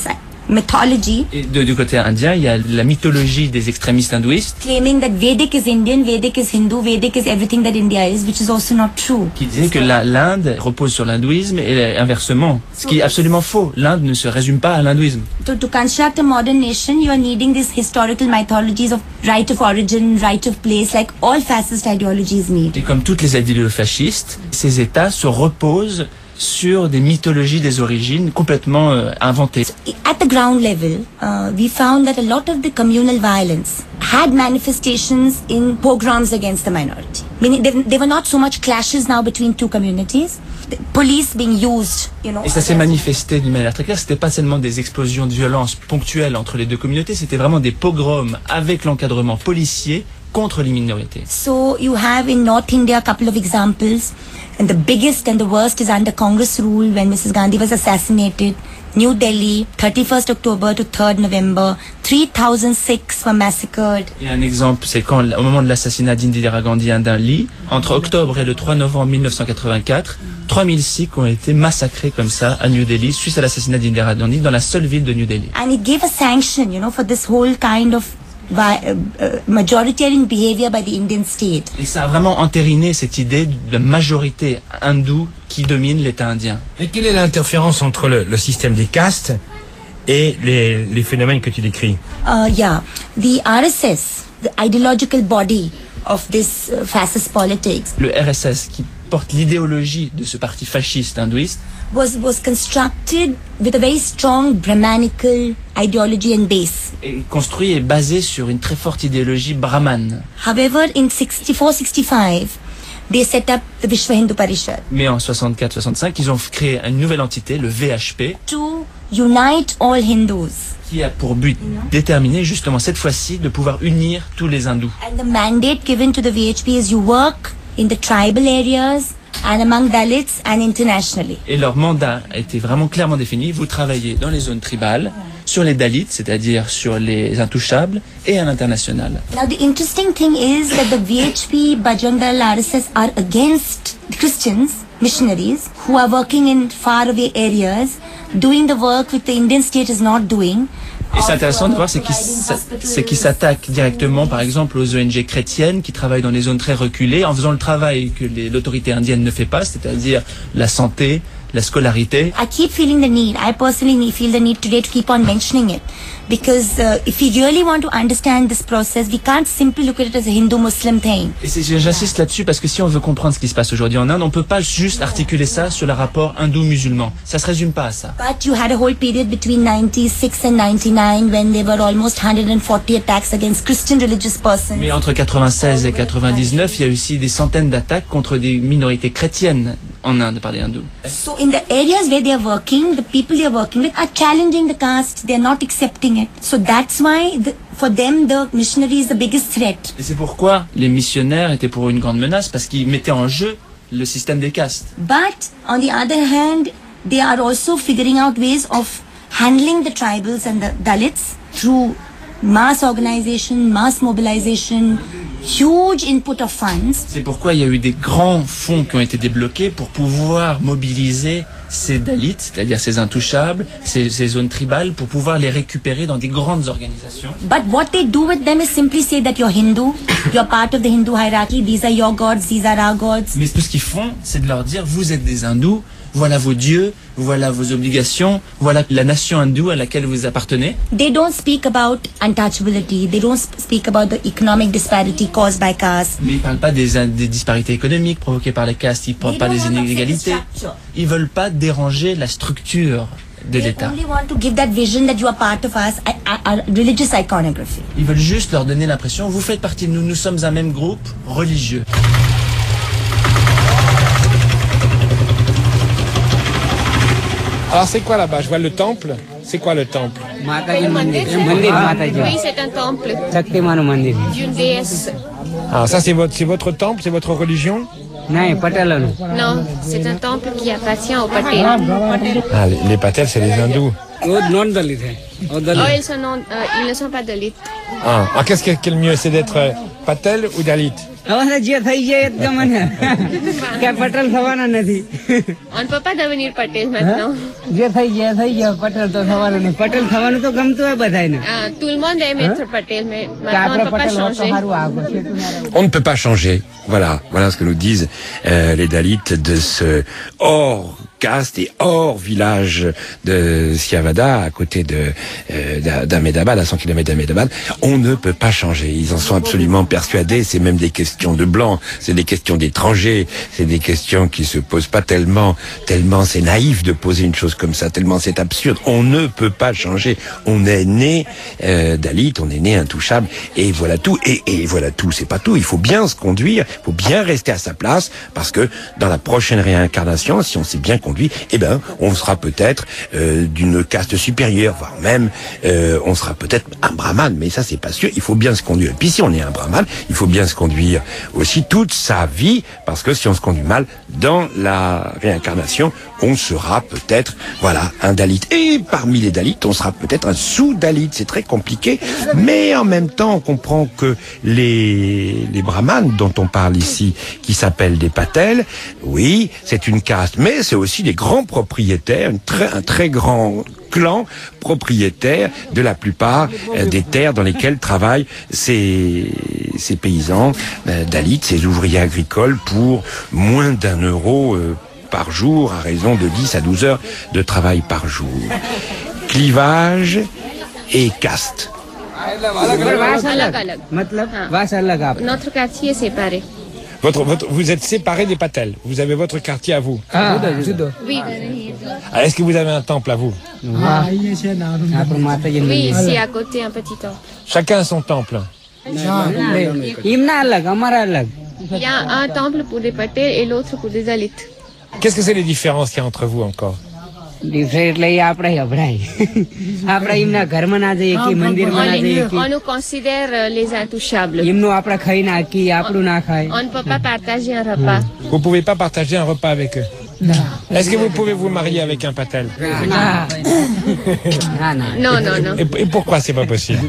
mythology. Et de, du côté indien, il y a la mythologie des extrémistes hindouistes. Claiming that Vedic is Indian, Vedic is Hindu, Vedic is everything that India is, which is also not true. Qui disaient que la, l'Inde repose sur l'hindouisme et inversement. Ce qui est absolument faux. L'Inde ne se résume pas à l'hindouisme. To, to construct a modern nation, you are needing these historical mythologies of right of origin, right of place, like all fascist ideologies need. Et comme toutes les idéologies fascistes, ces États se reposent sur des mythologies des origines complètement euh, inventées. At the ground level, uh, we found that a lot of the communal violence had manifestations in pogroms against the minority. Meaning there, there were not so much clashes now between two communities. The police being used, you know. Et ça s'est manifesté d'une manière très claire. C'était pas seulement des explosions de violence ponctuelles entre les deux communautés, c'était vraiment des pogroms avec l'encadrement policier contre les minorités. So you have in North India a couple of examples, and the biggest and the worst is under Congress rule when Missus Gandhi was assassinated. New Delhi, thirty-first October to third November, three thousand Sikhs were massacred. Et un exemple, c'est quand, au moment de l'assassinat d'Indira Gandhi à Delhi, entre octobre et le trois novembre mille neuf cent quatre-vingt-quatre, trois mille Sikhs ont été massacrés comme ça à New Delhi, suite à l'assassinat d'Indira Gandhi dans la seule ville de New Delhi. And it gave a sanction, you know, for this whole kind of by, uh, uh, majoritarian behavior by the Indian state. Et ça a vraiment entériné cette idée de majorité hindoue qui domine l'État indien. Et quelle est l'interférence entre le, le système des castes et les, les phénomènes que tu décris? Uh, yeah, the R S S, the ideological body of this uh, fascist politics. Le R S S qui porte l'idéologie de ce parti fasciste hindouiste was was constructed with a very strong Brahmanical ideology and base. est construit et basé sur une très forte idéologie brahmane. However, in sixty-four sixty-five, they set up the Vishwa Hindu Parishad. Mais en soixante-quatre soixante-cinq, ils ont créé une nouvelle entité, le V H P, to unite all Hindus. Qui a pour but déterminé justement cette fois-ci de pouvoir unir tous les hindous. And the mandate given to the V H P is you work in the tribal areas and among Dalits and internationally. Et leur mandat a été vraiment clairement défini. Vous travaillez dans les zones tribales, sur les Dalits, c'est-à-dire sur les intouchables, et à l'international. Now the interesting thing is that the V H P, Bajrang Dal, R S S are against the Christians, missionaries, who are working in faraway areas, doing the work which the Indian state is not doing. Et c'est intéressant de voir, c'est qu'ils c'est qu'ils s'attaquent directement, par exemple, aux O N G chrétiennes qui travaillent dans les zones très reculées, en faisant le travail que les, l'autorité indienne ne fait pas, c'est-à-dire la santé, la scolarité. I keep feeling the need, I personally feel the need today to keep on mentioning it. Because uh, if we really want to understand this process, we can't simply look at it as a Hindu-Muslim thing. Et c'est, j'insiste là-dessus parce que si on veut comprendre ce qui se passe aujourd'hui en Inde, on peut pas juste articuler ça sur le rapport hindou-musulman. Ça se résume pas à ça. But you had a whole period between ninety-six and ninety-nine when there were almost one hundred forty attacks against Christian religious persons. Mais entre quatre-vingt-seize et quatre-vingt-dix-neuf, il y a aussi des centaines d'attaques contre des minorités chrétiennes en Inde par des hindous. So in the areas where they are working, the people they are working with are challenging the caste, they are not accepting it. So that's why the, for them the missionary is the biggest threat. Et c'est pourquoi les missionnaires étaient pour eux une grande menace, parce qu'ils mettaient en jeu le système des castes. But on the other hand, they are also figuring out ways of handling the tribals and the Dalits through mass organization, mass mobilization, huge input of funds. C'est pourquoi il y a eu des grands fonds qui ont été débloqués pour pouvoir mobiliser ces Dalits, c'est-à-dire ces intouchables, ces, ces zones tribales, pour pouvoir les récupérer dans des grandes organisations. But what they do with them is simply say that you're Hindu, you're part of the Hindu hierarchy, these are your gods, these are our gods. Mais tout ce qu'ils font, c'est de leur dire, vous êtes des hindous, voilà vos dieux, voilà vos obligations, voilà la nation hindoue à laquelle vous appartenez. They don't speak about untouchability, they don't speak about the economic disparity caused by caste. Mais ils parlent pas des, des disparités économiques provoquées par les castes, ils parlent pas des inégalités. Ils veulent pas déranger la structure de l'État. They only want to give that vision that you are part of us, a, a, a religious iconography. Ils veulent juste leur donner l'impression, vous faites partie de nous, nous sommes un même groupe religieux. Alors c'est quoi là-bas? Je vois le temple. C'est quoi le temple? Oui, c'est un temple d'une déesse. Ah, ça c'est votre, c'est votre temple, c'est votre religion? Non, c'est un temple qui appartient aux Patels. Ah, les, les Patels, c'est les hindous. Oh, ils, sont non, euh, ils ne sont pas Dalits. Ah, ah qu'est-ce qui est le mieux? C'est d'être euh, Patel ou Dalit? હવે જે થઈ જાય જ ગમે ને કે પટેલ થવાના નથી. On peut pas devenir Patel maintenant. જે થઈ ગયા થઈ ગયા પટેલ તો થવાનું નહીં. પટેલ થવાનું તો ગમતું હોય બધાને. Tout le monde aime être Patel, mais maintenant on ne peut pas changer. On ne peut pas changer. Voilà, voilà ce que nous disent euh, les Dalits de ce hors caste et hors village de Siavada, à côté de euh, d'Ahmedabad, à cent kilomètres d'Ahmedabad. On ne peut pas changer. Ils en sont absolument persuadés. C'est même des questions de blancs, c'est des questions d'étrangers, c'est des questions qui se posent pas tellement, tellement c'est naïf de poser une chose comme ça, tellement c'est absurde. On ne peut pas changer. On est né euh, Dalit, on est né intouchable, et voilà tout. Et, et voilà tout, c'est pas tout. Il faut bien se conduire, il faut bien rester à sa place, parce que dans la prochaine réincarnation, si on s'est bien conduit, eh ben, on sera peut-être euh, d'une caste supérieure, voire même, euh, on sera peut-être un brahman, mais ça c'est pas sûr. Il faut bien se conduire. Et puis si on est un brahman, il faut bien se conduire aussi toute sa vie, parce que si on se conduit mal dans la réincarnation, on sera peut-être, voilà, un Dalit. Et parmi les Dalits, on sera peut-être un sous-Dalit. C'est très compliqué, mais en même temps, on comprend que les les brahmanes dont on parle ici, qui s'appellent des Patels, oui, c'est une caste, mais c'est aussi des grands propriétaires, une très, un très grand clan propriétaire de la plupart euh, des terres dans lesquelles travaillent ces, ces paysans euh, Dalits, ces ouvriers agricoles, pour moins d'un euro euh, par jour, à raison de dix à douze heures de travail par jour. Clivage et caste. Notre quartier est séparé. Votre, votre, vous êtes séparé des Patels. Vous avez votre quartier à vous. Ah, Oui. Ah, est-ce que vous avez un temple à vous? Oui, ici à côté, un petit temple. Chacun a son temple. Il y a un temple pour des Patels et l'autre pour des Dalits. Qu'est-ce que c'est les différences qu'il y a entre vous encore? On, on nous considère les intouchables. On ne peut pas partager un repas. Vous ne pouvez pas partager un repas avec eux? Est-ce que vous pouvez vous marier avec un Patel? Non, non, non. Et, et pourquoi c'est pas possible?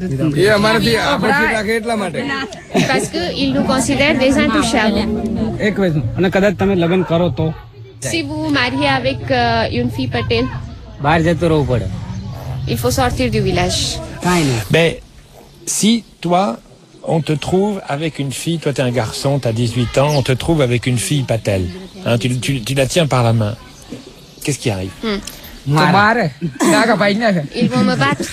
Parce qu'ils nous considèrent des intouchables. Si vous vous mariez avec euh, une fille Patel, il faut sortir du village. Mais si toi, on te trouve avec une fille, toi t'es un garçon, t'as dix-huit ans, on te trouve avec une fille Patel, hein, tu, tu, tu la tiens par la main, qu'est-ce qui arrive? Hmm. Ils vont me battre.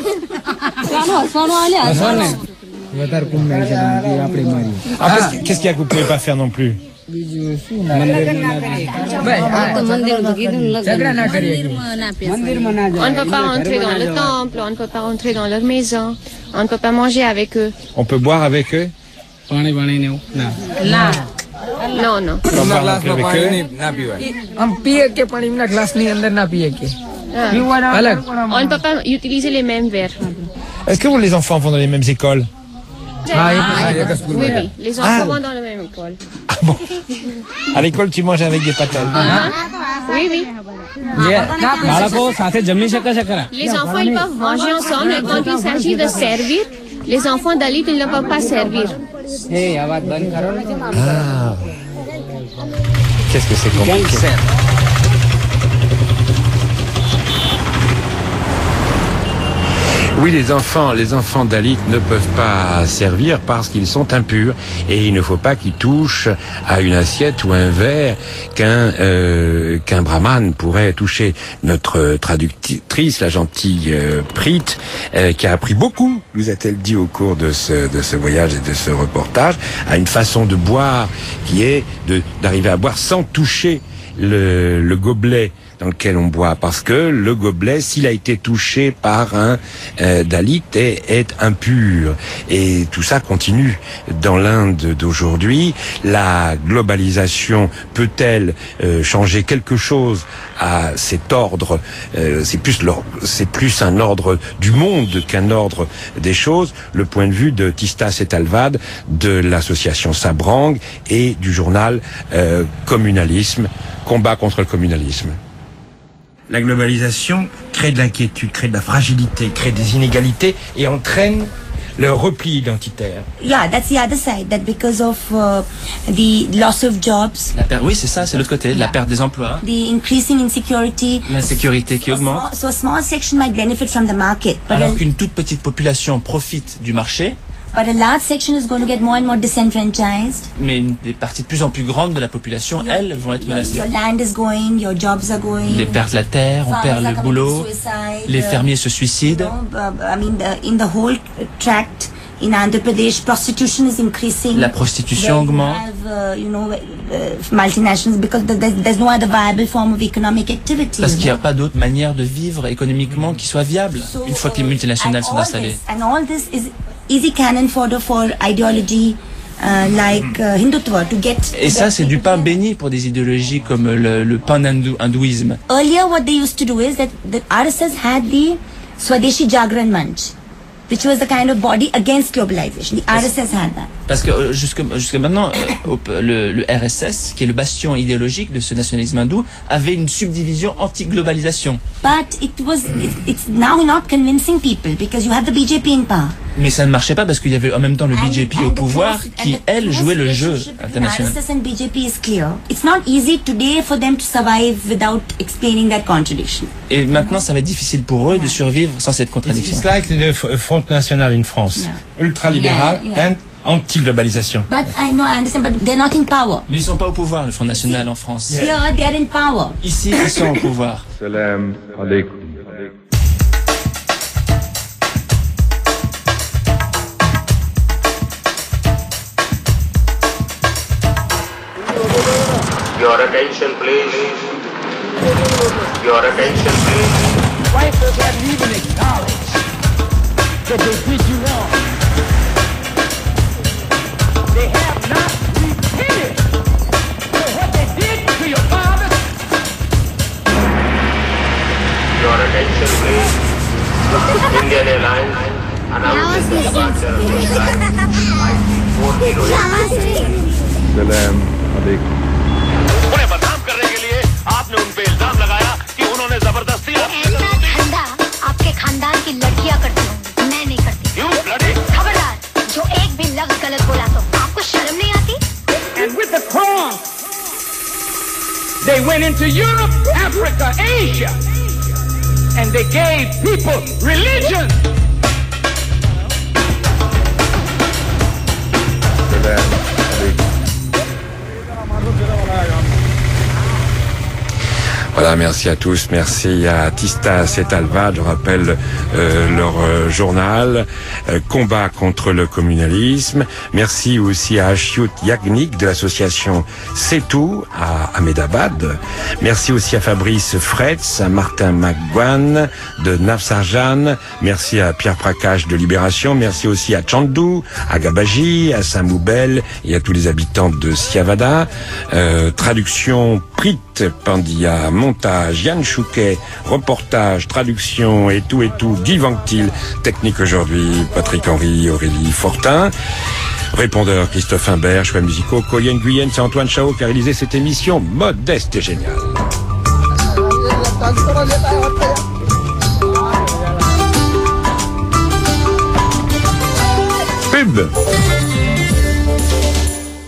Ah, qu'est-ce, qu'est-ce qu'il y a que vous ne pouvez pas faire non plus? On ne peut pas entrer dans le temple, on ne peut pas entrer dans leur maison, on ne peut pas manger avec eux. On peut boire avec eux? Non, non. On peut boire avec eux? On ne peut pas utiliser les mêmes verres. Est-ce que vous, les enfants, vont dans les mêmes écoles? Ah, oui, oui, les enfants ah. vont dans la même école. Ah bon? À l'école, tu manges avec des Patels? Uh-huh. Oui, oui. Les enfants, ils peuvent manger ensemble, et quand il s'agit de servir, les enfants Dalits, ils ne peuvent pas servir. Ah. Qu'est-ce que c'est compliqué? Oui, les enfants, les enfants Dalits ne peuvent pas servir parce qu'ils sont impurs, et il ne faut pas qu'ils touchent à une assiette ou un verre qu'un euh, qu'un brahman pourrait toucher. Notre traductrice, la gentille euh, Prit, euh, qui a appris beaucoup, nous a-t-elle dit au cours de ce de ce voyage et de ce reportage, a une façon de boire qui est de d'arriver à boire sans toucher le, le gobelet dans lequel on boit, parce que le gobelet, s'il a été touché par un euh, Dalit, est, est impur. Et tout ça continue dans l'Inde d'aujourd'hui. La globalisation peut-elle euh, changer quelque chose à cet ordre? euh, C'est plus c'est plus un ordre du monde qu'un ordre des choses. Le point de vue de Tista Setalvad, de l'association Sabrang et du journal euh, Communalisme, combat contre le communalisme. La globalisation crée de l'inquiétude, crée de la fragilité, crée des inégalités et entraîne le repli identitaire. Yeah, that's the other side. That because of uh, the loss of jobs. La perte, oui, c'est ça, c'est l'autre côté, la perte des emplois. The increasing insecurity. L'insécurité qui augmente. So a small section might benefit from the market. But Alors qu'une toute petite population profite du marché. But a large section is going to get more and more disenfranchised. Mais une des parties de plus en plus grandes de la population, your, elles, vont être menacées. Your land is going, your jobs are going. Les pertes de la terre, on perd le boulot, les fermiers se suicident. You know, I mean, the, in the whole tract in Andhra Pradesh, prostitution is increasing. La prostitution augmente. Have, uh, you know, uh, multinationals because there's, there's no other viable form of economic activity. Parce qu'il n'y a pas d'autre manière de vivre économiquement qui soit viable so, une fois que les multinationales sont installées. This, and all this is easy cannon fodder for ideology uh, like uh, Hindutva to get. Et ça, c'est du pain béni pour des idéologies comme le, le pan-hindouisme. Earlier, what they used to do is that the R S S had the Swadeshi Jagran Manch, which was the kind of body against globalization. The R S S had that. Parce que jusque jusqu'à maintenant, euh, le, le R S S, qui est le bastion idéologique de ce nationalisme hindou, avait une subdivision anti-globalisation. But it was, it, it's now not convincing people because you have the B J P in power. Mais ça ne marchait pas parce qu'il y avait en même temps le B J P au pouvoir qui, elle, jouait le jeu international. R S S and B J P is clear. It's not easy today for them to survive without explaining that contradiction. Et maintenant, ça va être difficile pour eux de survivre sans cette contradiction. It's like the Front National in France, yeah. Ultra-libéral yeah, yeah. and anti-globalisation. But I know, I understand, but they're not in power. Mais ils sont pas au pouvoir, le Front National en France. Yeah, yeah they're in power. Ici, ils sont au pouvoir. Salam alaikum. Your attention, please. Your attention, please. White folks haven't even acknowledged that they did you wrong. They have not repented for what they did to your father. Your attention, please. Indian Airlines announces the departure of the flight four zero eight. Salam alaikum. उन्हें बदनाम करने के लिए आपने उन पे इल्जाम लगाया कि उन्होंने जबरदस्ती ठंडा आपके खानदान की लड़कियां करती होंगी, मैं नहीं करती। क्यों लड़की? खबरदार, जो एक भी लफ्ज गलत बोला तो आपको शर्म नहीं आती? And with the cross, they went into Europe, Africa, Asia, and they gave people religion. Salam alaikum. Voilà, merci à tous, merci à Tistas et Talvad, je rappelle euh, leur euh, journal, euh, Combat contre le communalisme. Merci aussi à Ashiut Yagnik de l'association C'est Tout à Ahmedabad. Merci aussi à Fabrice Fretz, à Martin McGuan de Nafsarjan. Merci à Pierre Prakash de Libération. Merci aussi à Chandou, à Gabaji, à Samoubel et à tous les habitants de Siavada. Euh, traduction Prit Pandia, montage Yann Chouquet, reportage, traduction et tout et tout, Guy Vanctil, technique aujourd'hui, Patrick Henry, Aurélie Fortin, répondeur Christophe Imbert, choix musicaux, Coyen Guyenne, c'est Antoine Chao qui a réalisé cette émission modeste et géniale. Pub.